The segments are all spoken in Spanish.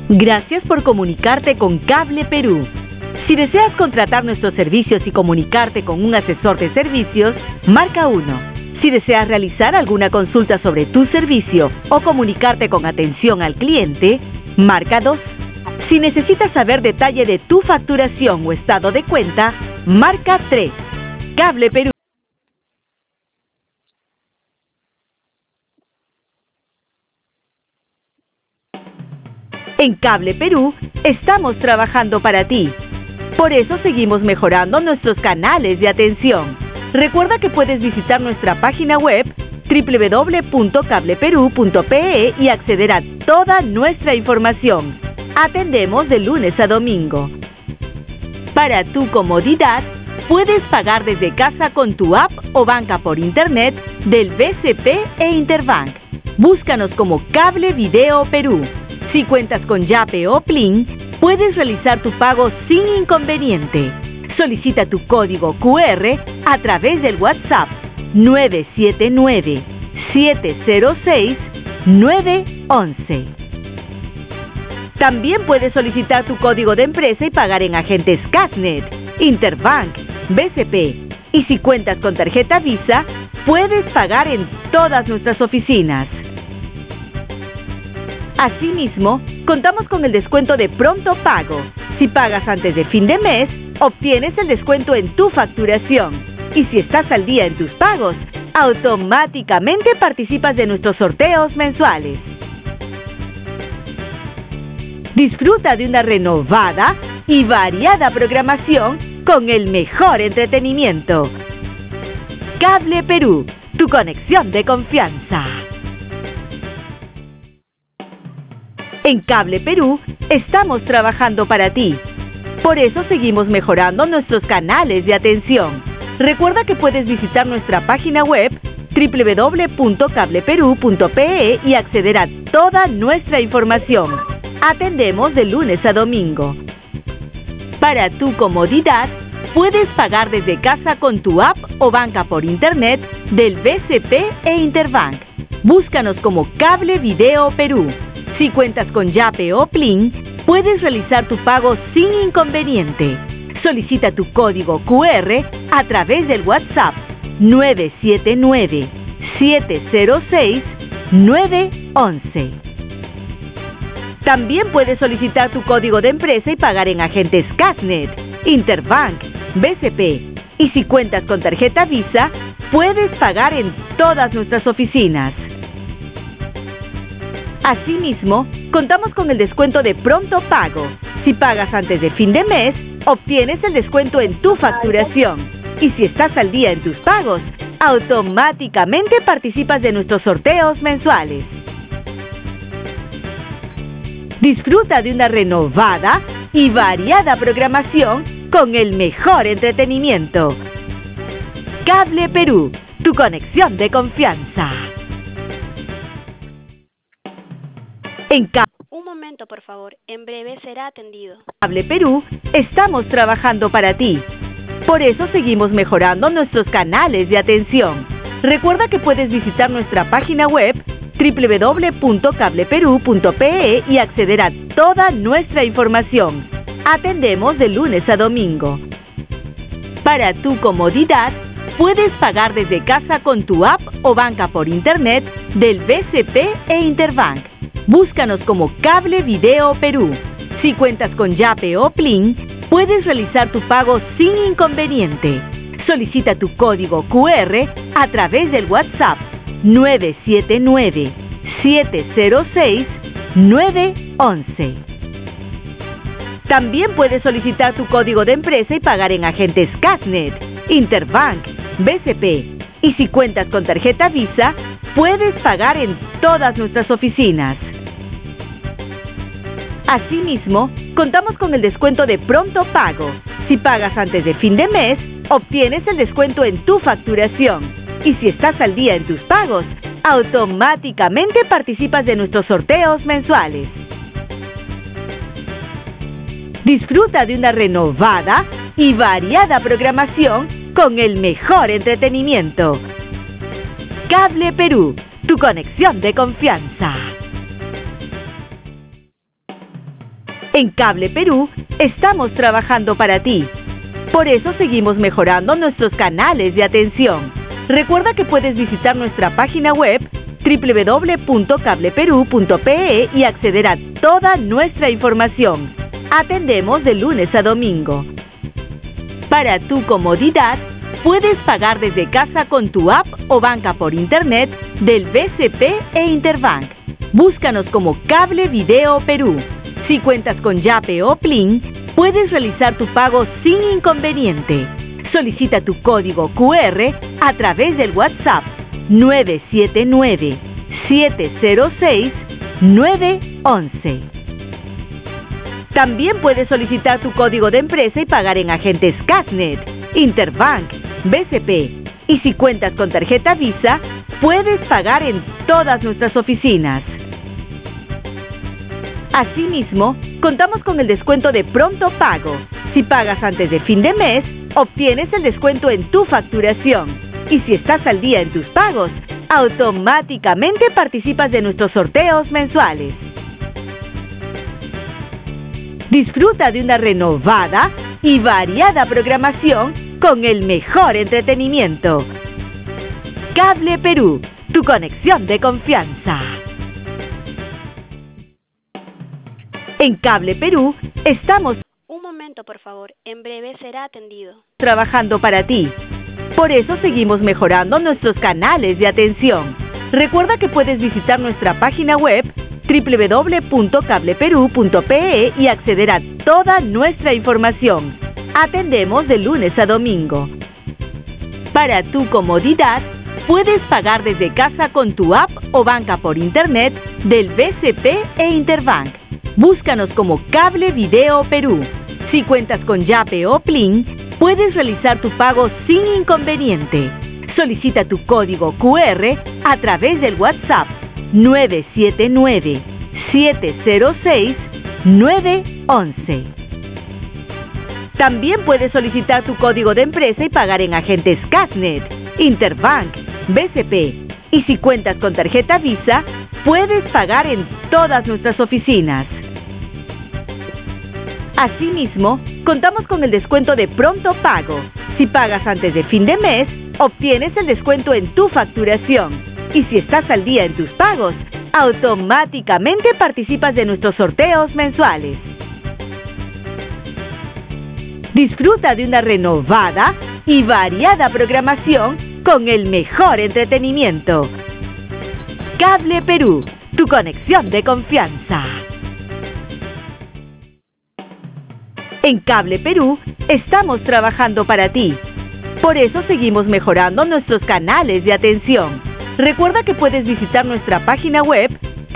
Gracias por comunicarte con Cable Perú. Si deseas contratar nuestros servicios y comunicarte con un asesor de servicios, marca 1. Si deseas realizar alguna consulta sobre tu servicio o comunicarte con atención al cliente, marca 2. Si necesitas saber detalle de tu facturación o estado de cuenta, marca 3. Cable Perú. En Cable Perú estamos trabajando para ti. Por eso seguimos mejorando nuestros canales de atención. Recuerda que puedes visitar nuestra página web www.cableperu.pe y acceder a toda nuestra información. Atendemos de lunes a domingo. Para tu comodidad, puedes pagar desde casa con tu app o banca por internet del BCP e Interbank. Búscanos como Cable Video Perú. Si cuentas con Yape o Plin, puedes realizar tu pago sin inconveniente. Solicita tu código QR a través del WhatsApp 979-706-911. También puedes solicitar tu código de empresa y pagar en agentes Casnet, Interbank, BCP. Y si cuentas con tarjeta Visa, puedes pagar en todas nuestras oficinas. Asimismo, contamos con el descuento de pronto pago. Si pagas antes de fin de mes, obtienes el descuento en tu facturación. Y si estás al día en tus pagos, automáticamente participas de nuestros sorteos mensuales. Disfruta de una renovada y variada programación con el mejor entretenimiento. Cable Perú, tu conexión de confianza. En Cable Perú estamos trabajando para ti. Por eso seguimos mejorando nuestros canales de atención. Recuerda que puedes visitar nuestra página web www.cableperu.pe y acceder a toda nuestra información. Atendemos de lunes a domingo. Para tu comodidad, puedes pagar desde casa con tu app o banca por internet del BCP e Interbank. Búscanos como Cable Video Perú. Si cuentas con Yape o Plin, puedes realizar tu pago sin inconveniente. Solicita tu código QR a través del WhatsApp 979-706-911. También puedes solicitar tu código de empresa y pagar en agentes Casnet, Interbank, BCP. Y si cuentas con tarjeta Visa, puedes pagar en todas nuestras oficinas. Asimismo, contamos con el descuento de pronto pago. Si pagas antes de fin de mes, obtienes el descuento en tu facturación. Y si estás al día en tus pagos, automáticamente participas de nuestros sorteos mensuales. Disfruta de una renovada y variada programación con el mejor entretenimiento. Cable Perú, tu conexión de confianza. Un momento, por favor. En breve será atendido. Cable Perú estamos trabajando para ti. Por eso seguimos mejorando nuestros canales de atención. Recuerda que puedes visitar nuestra página web www.cableperu.pe y acceder a toda nuestra información. Atendemos de lunes a domingo. Para tu comodidad, puedes pagar desde casa con tu app o banca por internet del BCP e Interbank. Búscanos como Cable Video Perú. Si cuentas con Yape o Plin, puedes realizar tu pago sin inconveniente. Solicita tu código QR a través del WhatsApp 979-706-911. También puedes solicitar tu código de empresa y pagar en agentes Casnet, Interbank, BCP. Y si cuentas con tarjeta Visa, puedes pagar en todas nuestras oficinas. Asimismo, contamos con el descuento de pronto pago. Si pagas antes de fin de mes, obtienes el descuento en tu facturación. Y si estás al día en tus pagos, automáticamente participas de nuestros sorteos mensuales. Disfruta de una renovada y variada programación con el mejor entretenimiento. Cable Perú, tu conexión de confianza. En Cable Perú estamos trabajando para ti. Por eso seguimos mejorando nuestros canales de atención. Recuerda que puedes visitar nuestra página web www.cableperú.pe y acceder a toda nuestra información. Atendemos de lunes a domingo. Para tu comodidad, puedes pagar desde casa con tu app o banca por internet del BCP e Interbank. Búscanos como Cable Video Perú. Si cuentas con Yape o Plin, puedes realizar tu pago sin inconveniente. Solicita tu código QR a través del WhatsApp 979-706-911. También puedes solicitar tu código de empresa y pagar en agentes Casnet, Interbank, BCP. Y si cuentas con tarjeta Visa, puedes pagar en todas nuestras oficinas. Asimismo, contamos con el descuento de pronto pago. Si pagas antes de fin de mes, obtienes el descuento en tu facturación. Y si estás al día en tus pagos, automáticamente participas de nuestros sorteos mensuales. Disfruta de una renovada y variada programación con el mejor entretenimiento. Cable Perú, tu conexión de confianza. En Cable Perú estamos Un momento, por favor. En breve será atendido. trabajando para ti. Por eso seguimos mejorando nuestros canales de atención. Recuerda que puedes visitar nuestra página web www.cableperú.pe y acceder a toda nuestra información. Atendemos de lunes a domingo. Para tu comodidad, puedes pagar desde casa con tu app o banca por internet del BCP e Interbank. Búscanos como Cable Video Perú. Si cuentas con Yape o Plin, puedes realizar tu pago sin inconveniente. Solicita tu código QR a través del WhatsApp 979-706-911. También puedes solicitar tu código de empresa y pagar en agentes Casnet, Interbank, BCP. Y si cuentas con tarjeta Visa, puedes pagar en todas nuestras oficinas. Asimismo, contamos con el descuento de pronto pago. Si pagas antes de fin de mes, obtienes el descuento en tu facturación. Y si estás al día en tus pagos, automáticamente participas de nuestros sorteos mensuales. Disfruta de una renovada y variada programación con el mejor entretenimiento. Cable Perú, tu conexión de confianza. En Cable Perú estamos trabajando para ti. Por eso seguimos mejorando nuestros canales de atención. Recuerda que puedes visitar nuestra página web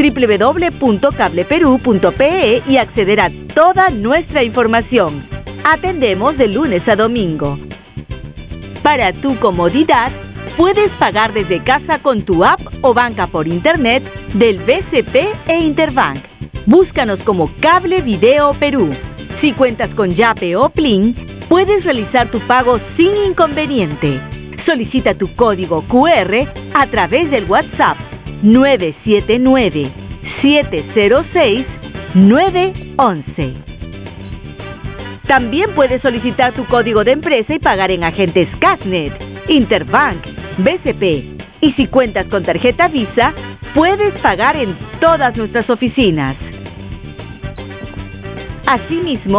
www.cableperú.pe y acceder a toda nuestra información. Atendemos de lunes a domingo. Para tu comodidad, puedes pagar desde casa con tu app o banca por internet del BCP e Interbank. Búscanos como Cable Video Perú. Si cuentas con Yape o Plin, puedes realizar tu pago sin inconveniente. Solicita tu código QR a través del WhatsApp 979-706-911. También puedes solicitar tu código de empresa y pagar en agentes Casnet, Interbank, BCP. Y si cuentas con tarjeta Visa, puedes pagar en todas nuestras oficinas. Asimismo,